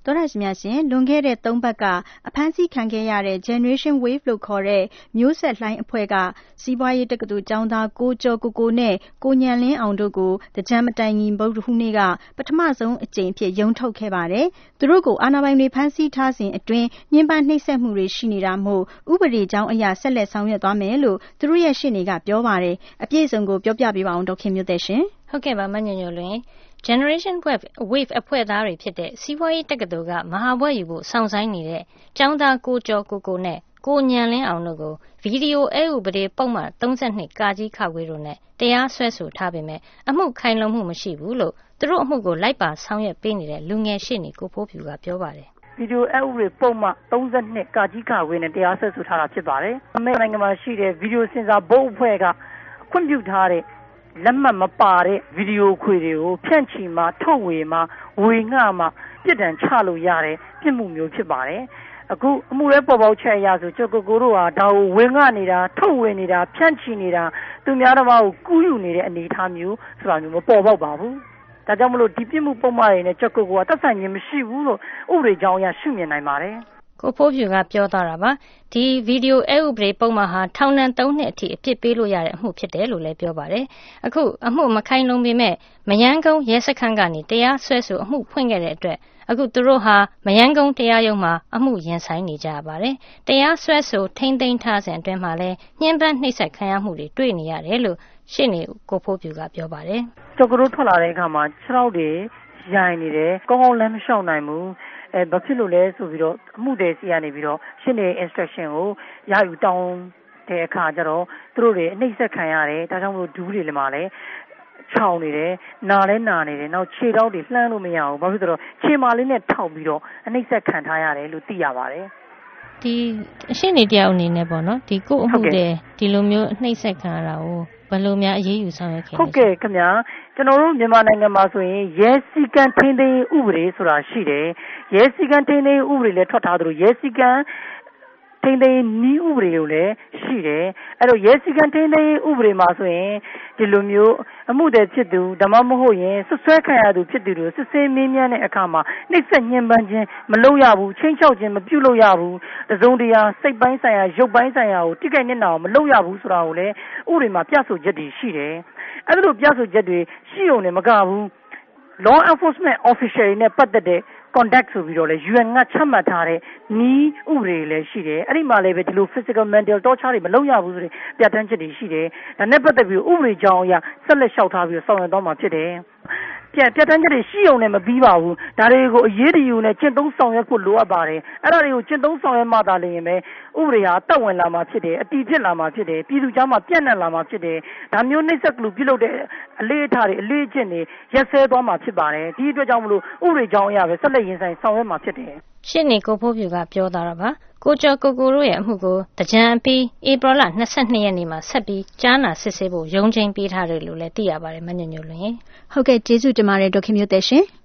တော်ရရှိမြရှင်လွန်ခဲ့တဲ့3ပတ်ကအဖမ်းဆီးခံခဲ့ရတဲ့ Generation Wave လို့ခေါ်တဲ့မျိုးဆက်လှိုင်းအဖွဲ့ကစီးပွားရေးတက္ကသိုလ်ကျောင်းသားကိုကျော်ကိုနဲ့ကိုညံလင်းအောင်တို့ကိုတကြံမတိုင်ခင်ဗုဒ္ဓဟူးနေ့ကပထမဆုံးအကြိမ်ဖြစ်ရုံထုတ်ခဲ့ပါတယ်။သူတို့ကိုအာဏာပိုင်တွေဖမ်းဆီးထားစဉ်အတွင်းညှဉ်းပန်းနှိပ်စက်မှုတွေရှိနေတာမို့ဥပဒေကြောင်းအရဆက်လက်ဆောင်ရွက်သွားမယ်လို့သူတို့ရဲ့ရှေ့နေကပြောပါတယ်။အပြည့်အစုံကိုပြောပြပေးပါအောင်ဒေါက်ခင်မျိုးသက်ရှင်။ဟုတ်ကဲ့ပါမညညလွင် Generation Wave အဖွဲ့သားတွေဖြစ်တဲ့စီးပွားရေးတက္ကသိုလ်ကမဟာဘွဲ့ယူဖို့စောင့်ဆိုင်းနေတဲ့ကျောင်းသားကိုကျော်ကိုနဲ့ကိုညံလင်းအောင်တို့ကိုဗီဒီယိုအဥပဒေပုံမှန်32ကာကြီးခါခွေတို့နဲ့တရားစွဲဆိုထားပေမဲ့အမှုခိုင်လုံမှုမရှိဘူးလို့သူတို့အမှုကိုလိုက်ပါဆောင်ရွက်ပေးနေတဲ့လူငယ်ရှေ့နေကိုဖိုးဖြူကပြောပါတယ်ဗီဒီယိုအဥပဒေပုံမှန်32ကာကြီးခါခွေနဲ့တရားစွဲဆိုထားတာဖြစ်ပါတယ်။အမေနိုင်ငံမှာရှိတဲ့ဗီဒီယိုစင်ဆာဘုတ်အဖွဲ့ကခွင့်ပြုထားတဲ့လက်မှတ်မပါတဲ့ဗီဒီယိုခွေတွေကိုဖြန့်ချီမှထုတ်ဝေမှဝေငှမှပြစ်ဒဏ်ချလို့ရတဲ့ပြစ်မှုမျိုးဖြစ်ပါတယ်။အခုအမှုရဲပေါ်ပေါက်ချက်အရဆိုကျော်ကိုတို့ဟာဒါကိုဝေငှနေတာထုတ်ဝေနေတာဖြန့်ချီနေတာသူများတစ်ပါးကိုကူးယူနေတဲ့အနေအထားမျိုးဆိုတာမျိုးမပေါ်ပေါက်ပါဘူး။ဒါကြောင့်မလို့ဒီပြစ်မှုပုံမှန်တွေနဲ့ကျော်ကိုကသက်ဆိုင်ခြင်းမရှိဘူးလို့ဥပဒေကြောင်းအရရှုမြင်နိုင်ပါတယ်။ကိုဖိုးဖြူကပြောသွားတာပါဒီဗီဒီယိုအဥပဒေပုံမှန်ဟာထောင်ဒဏ်3နှစ်အထိအပြစ်ပေးလို့ရတဲ့အမှုဖြစ်တယ်လို့လည်းပြောပါတယ်အခုအမှုမခိုင်လုံပေမဲ့မယန်းကုန်းရဲစခန်းကနေတရားစွဲဆိုအမှုဖွင့်ခဲ့တဲ့အတွက်အခုသူတို့ဟာမယန်းကုန်းတရားရုံးမှာအမှုရင်ဆိုင်နေကြရပါတယ်တရားစွဲဆိုထိမ့်သိမ်းထားစဉ်အတွင်းမှာလည်းညှဉ်းပန်းနှိပ်စက်ခံရမှုတွေတွေ့နေရတယ်လို့ရှေ့နေကိုဖိုးဖြူကပြောပါတယ်ကျော်ကတို့ထွက်လာတဲ့အခါမှာ6ရောက်တွေရိုင်နေတယ်ကောင်းကောင်းလမ်းမလျှောက်နိုင်ဘူးဘာဖြစ်လို့လဲဆိုပြီးတော့အမှုတွေစီကနေပြီးတော့ရှင်းတဲ့ instruction ကိုရယူတောင်းတဲ့အခါကျတော့သူတို့တွေအနှိမ့်ဆက်ခံရတယ်ဒါကြောင့်မလို့ဒူးတွေလည်းမှလည်းချောင်းနေတယ်နာလဲနာနေတယ်နောက်ခြေထောက်တွေလှမ်းလို့မရဘူးဘာဖြစ်လို့ခြေမာလေးနဲ့ထောက်ပြီးတော့အနှိမ့်ဆက်ခံထားရတယ်လို့သိရပါတယ်ဒီအရှင်းနေတယောက်အနေနဲ့ပေါ့နော်ဒီကိုအမှုတွေဒီလိုမျိုးအနှိမ့်ဆက်ခံရတာကိုဘယ်လိုများအရေးယူဆောင်ရွက်ခဲ့လဲဟုတ်ကဲ့ခင်ဗျာကျွန်တော်တို့မြန်မာနိုင်ငံမှာဆိုရင်ရဲစည်းကမ်းထိန်းသိမ်းဥပဒေဆိုတာရှိတယ်ရဲစည်းကမ်းထိန်းသိမ်းဥပဒေလည်းထွက်ထားသလိုရဲစည်းကမ်းထိန်းသိမ်းနည်းဥပဒေကိုလည်းရှိတယ်အဲ့တော့ရဲစည်းကမ်းထိန်းသိမ်းဥပဒေမှာဆိုရင်ဒီလိုမျိုးအမှုတွေဖြစ်သူဓမ္မမဟုတ်ရင်ဆွဆွဲခံရသူဖြစ်သူတို့စစ်ဆေးမင်းမြန်းတဲ့အခါမှာနှိပ်စက်ညှဉ်းပန်းခြင်းမလုပ်ရဘူးချင်းချောက်ခြင်းမပြုလုပ်ရဘူးတစုံတရာစိတ်ပိုင်းဆိုင်ရာရုပ်ပိုင်းဆိုင်ရာကိုတိကျနေအောင်မလုပ်ရဘူးဆိုတာကိုလည်းဥပဒေမှာပြဆိုချက်တွေရှိတယ်အဲ့လိုပြဆိုချက်တွေရှိုံနဲ့မကဘူး law enforcement official တွေနဲ့ပတ်သက်တဲ့ conduct ဆိုပြီးတော့လေ UN ကချမှတ်ထားတဲ့နီးဥပဒေလည်းရှိတယ်အဲ့ဒီမှာလည်းပဲဒီလို physical mental torture တွေမလုပ်ရဘူးဆိုတဲ့ပြဋ္ဌာန်းချက်တွေရှိတယ်ဒါနဲ့ပတ်သက်ပြီးဥပဒေကြောင်းအရဆက်လက်လျှောက်ထားပြီးဆောင်ရွက်သွားမှာဖြစ်တယ်ပြဋ္ဌာန်းချက်တွေရှိုံနဲ့မပြီးပါဘူးဒါတွေကိုအရေးတယူနဲ့ကျင့်သုံးဆောင်ရွက်ဖို့လိုအပ်ပါတယ်အဲ့ဒါတွေကိုကျင့်သုံးဆောင်ရွက်မှသာလျှင်ပဲဥပဒေဟာတက်ဝင်လာမှာဖြစ်တယ်အတည်ဖြစ်လာမှာဖြစ်တယ်ပြည်သူကြားမှာပြန့်နှံ့လာမှာဖြစ်တယ်ဒါမျိုးနှိပ်စက်လူပြုလုပ်တဲ့အလေးအထားတွေအလေးအကျင့်တွေရက်စဲသွားမှာဖြစ်ပါတယ်ဒီအတွက်ကြောင့်မလို့ဥပဒေကြောင်းအရပဲဆက်လက်ရင်ဆိုင်ဆောင်ရွက်မှာဖြစ်တယ်ရှင်းနေကိုဖိုးဖြူကပြောသွားတာပါကိုကျော်ကိုတို့ရဲ့အမှုကိုတကြံပြီးဧပြီလ22ရက်နေ့မှာဆက်ပြီးကြားနာစစ်ဆေးဖို့ရုံးချိန်ပေးထားတယ်လို့လည်းသိရပါတယ်မညညလွင်ဟုတ်ကဲ့ကျေးဇူးတင်ပါတယ်ဒေါက်ခင်မျိုးသက်ရှင်